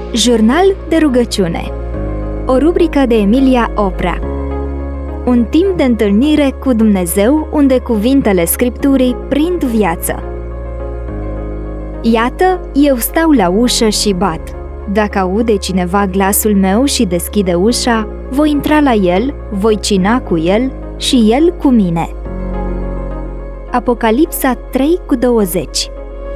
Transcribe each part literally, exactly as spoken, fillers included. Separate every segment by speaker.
Speaker 1: Jurnal de rugăciune. O rubrică de Emilia Oprea. Un timp de întâlnire cu Dumnezeu unde cuvintele Scripturii prind viață. Iată, eu stau la ușă și bat. Dacă aude cineva glasul meu și deschide ușa, voi intra la el, voi cina cu el și el cu mine. Apocalipsa trei cu douăzeci.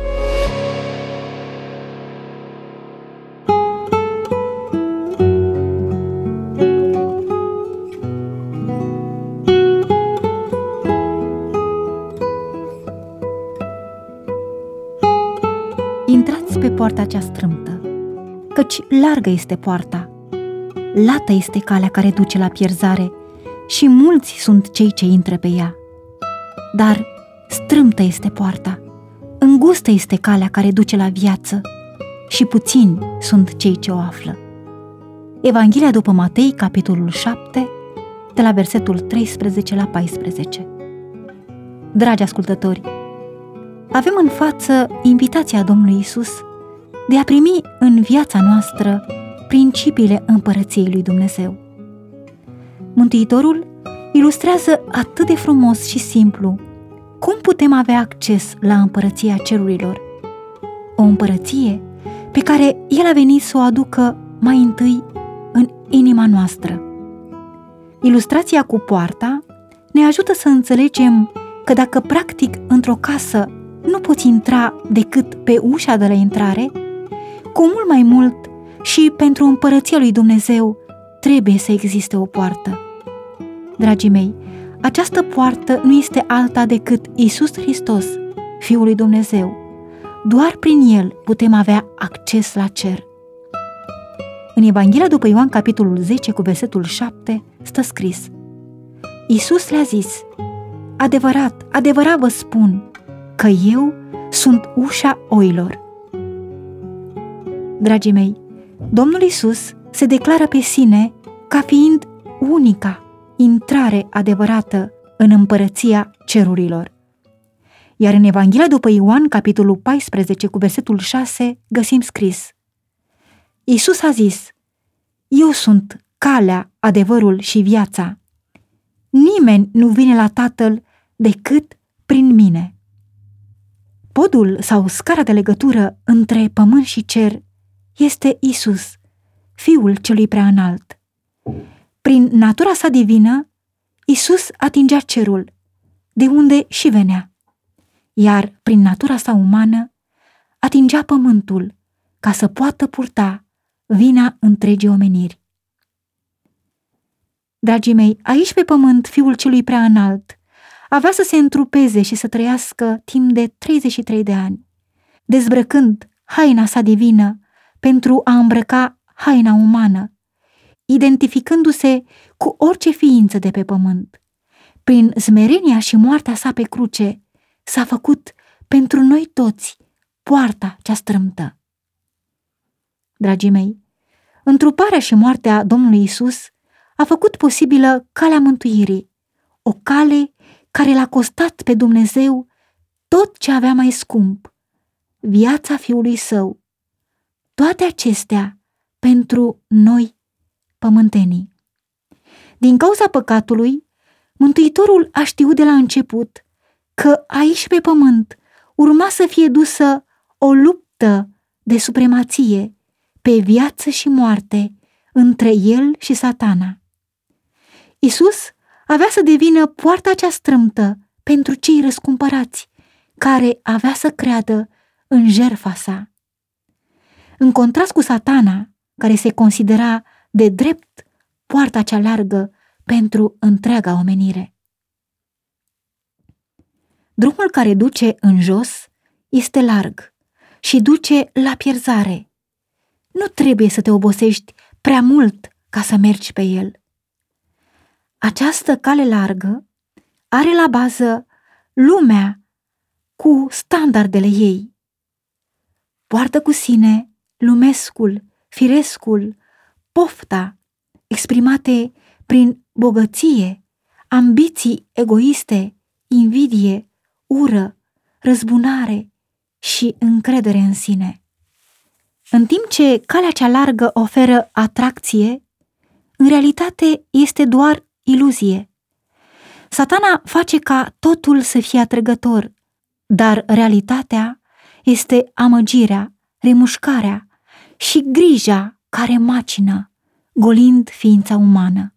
Speaker 2: Intrați pe poarta cea strâmtă, căci largă este poarta, lată este calea care duce la pierzare și mulți sunt cei ce intră pe ea. Dar strâmtă este poarta, îngustă este calea care duce la viață și puțini sunt cei ce o află. Evanghelia după Matei, capitolul șapte, de la versetul treisprezece la paisprezece. Dragi ascultători, avem în față invitația Domnului Iisus de a primi în viața noastră principiile împărăției lui Dumnezeu. Mântuitorul ilustrează atât de frumos și simplu cum putem avea acces la împărăția cerurilor, o împărăție pe care El a venit să o aducă mai întâi în inima noastră. Ilustrația cu poarta ne ajută să înțelegem că dacă practic într-o casă nu poți intra decât pe ușa de la intrare, cu mult mai mult și pentru împărăția lui Dumnezeu trebuie să existe o poartă. Dragii mei, această poartă nu este alta decât Iisus Hristos, Fiul lui Dumnezeu. Doar prin El putem avea acces la cer. În Evanghelia după Ioan, capitolul zece, cu versetul șapte, stă scris: Iisus le-a zis: Adevărat, adevărat vă spun că eu sunt ușa oilor. Dragii mei, Domnul Iisus se declară pe sine ca fiind unica intrare adevărată în împărăția cerurilor. Iar în Evanghelia după Ioan, capitolul paisprezece, cu versetul șase, găsim scris: Iisus a zis: Eu sunt calea, adevărul și viața. Nimeni nu vine la Tatăl decât prin mine. Podul sau scara de legătură între pământ și cer este Iisus, Fiul celui Preaînalt. Prin natura sa divină, Iisus atingea cerul, de unde și venea, iar prin natura sa umană atingea pământul ca să poată purta vina întregii omeniri. Dragii mei, aici pe pământ, Fiul celui Preaînalt avea să se întrupeze și să trăiască timp de treizeci și trei de ani, dezbrăcând haina sa divină pentru a îmbrăca haina umană, identificându-se cu orice ființă de pe pământ. Prin smerenia și moartea sa pe cruce s-a făcut pentru noi toți poarta cea strâmtă. Dragii mei, întruparea și moartea Domnului Iisus a făcut posibilă calea mântuirii, o cale care l-a costat pe Dumnezeu tot ce avea mai scump, viața Fiului Său. Toate acestea pentru noi pământenii. Din cauza păcatului, Mântuitorul a știut de la început că aici pe pământ urma să fie dusă o luptă de supremație pe viață și moarte între El și Satana. Iisus avea să devină poarta cea strâmtă pentru cei răscumpărați, care avea să creadă în jertfa sa. În contrast cu Satana, care se considera de drept poarta cea largă pentru întreaga omenire. Drumul care duce în jos este larg și duce la pierzare. Nu trebuie să te obosești prea mult ca să mergi pe el. Această cale largă are la bază lumea cu standardele ei. Poartă cu sine lumescul, firescul, pofta, exprimate prin bogăție, ambiții egoiste, invidie, ură, răzbunare și încredere în sine. În timp ce calea cea largă oferă atracție, în realitate este doar iluzie. Satana face ca totul să fie atrăgător, dar realitatea este amăgirea, remușcarea și grija care macină, golind ființa umană.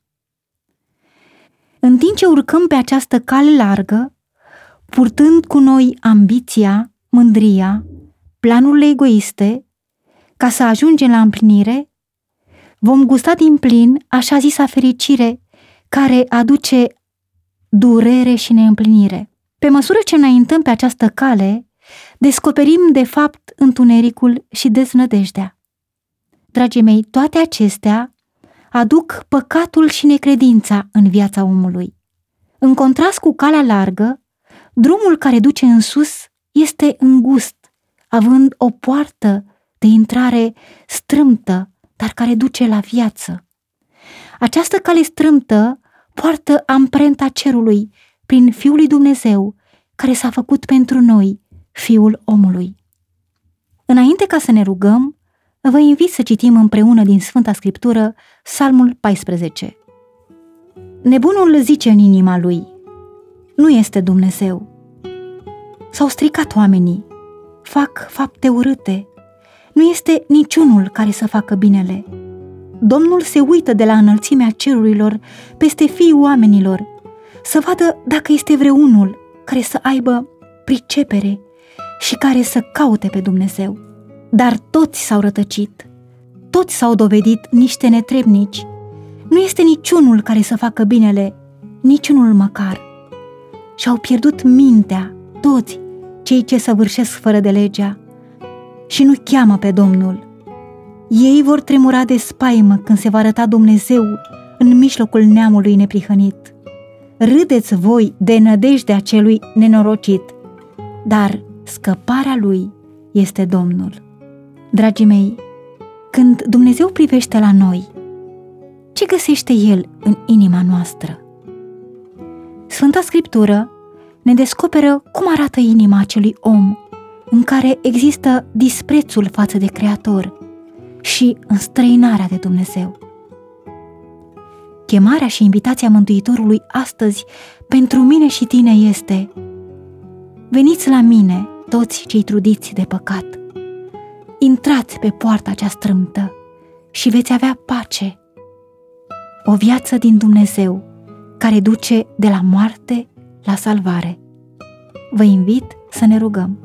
Speaker 2: În timp ce urcăm pe această cale largă, purtând cu noi ambiția, mândria, planurile egoiste, ca să ajungem la împlinire, vom gusta din plin așa zisa fericire care aduce durere și neîmplinire. Pe măsură ce înaintăm pe această cale, descoperim de fapt întunericul și deznădejdea. Dragii mei, toate acestea aduc păcatul și necredința în viața omului. În contrast cu calea largă, drumul care duce în sus este îngust, având o poartă de intrare strâmtă, dar care duce la viață. Această cale strâmtă poartă amprenta cerului prin Fiul lui Dumnezeu, care s-a făcut pentru noi, Fiul omului. Înainte ca să ne rugăm, vă invit să citim împreună din Sfânta Scriptură Psalmul paisprezece. Nebunul zice în inima lui: nu este Dumnezeu. S-au stricat oamenii, fac fapte urâte, nu este niciunul care să facă binele. Domnul se uită de la înălțimea cerurilor peste fiii oamenilor, să vadă dacă este vreunul care să aibă pricepere și care să caute pe Dumnezeu. Dar toți s-au rătăcit, toți s-au dovedit niște netrebnici, nu este niciunul care să facă binele, niciunul măcar. Și-au pierdut mintea toți cei ce săvârșesc fără de legea și nu cheamă pe Domnul. Ei vor tremura de spaimă când se va arăta Dumnezeu în mijlocul neamului neprihănit. Râdeți voi de nădejdea celui nenorocit, dar scăparea lui este Domnul. Dragii mei, când Dumnezeu privește la noi, ce găsește El în inima noastră? Sfânta Scriptură ne descoperă cum arată inima acelui om în care există disprețul față de Creator și înstrăinarea de Dumnezeu. Chemarea și invitația Mântuitorului astăzi pentru mine și tine este: veniți la mine, toți cei trudiți de păcat, intrați pe poarta cea strâmtă și veți avea pace, o viață din Dumnezeu care duce de la moarte la salvare. Vă invit să ne rugăm.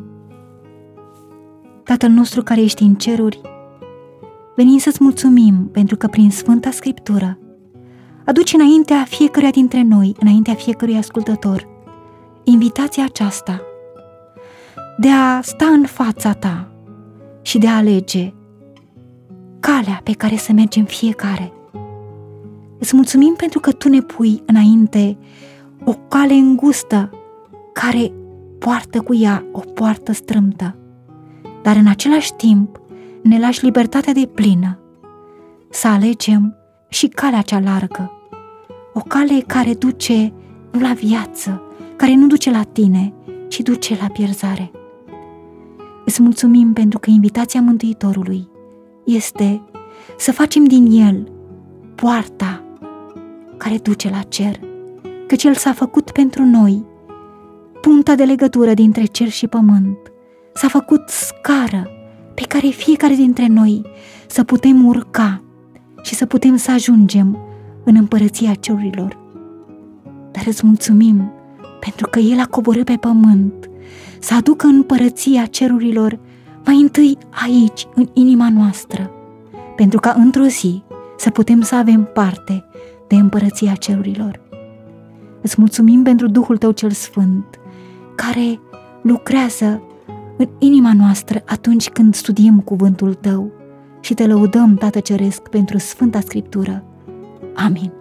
Speaker 2: Tatăl nostru care ești în ceruri, venim să-ți mulțumim pentru că prin Sfânta Scriptură aduci înaintea fiecăruia dintre noi, înaintea fiecărui ascultător, invitația aceasta de a sta în fața ta și de a alege calea pe care să mergem fiecare. Îți mulțumim pentru că tu ne pui înainte o cale îngustă care poartă cu ea o poartă strâmtă, dar în același timp ne lași libertatea de plină să alegem și calea cea largă, o cale care duce nu la viață, care nu duce la tine, ci duce la pierzare. Îți mulțumim pentru că invitația Mântuitorului este să facem din El poarta care duce la cer, căci El s-a făcut pentru noi punta de legătură dintre cer și pământ, s-a făcut scară pe care fiecare dintre noi să putem urca și să putem să ajungem în împărăția cerurilor. Dar îți mulțumim pentru că El a coborât pe pământ să aducă în împărăția cerurilor mai întâi aici, în inima noastră, pentru ca într-o zi să putem să avem parte de împărăția cerurilor. Îți mulțumim pentru Duhul Tău cel Sfânt, care lucrează în inima noastră atunci când studiem cuvântul Tău și Te lăudăm, Tată Ceresc, pentru Sfânta Scriptură. Amin.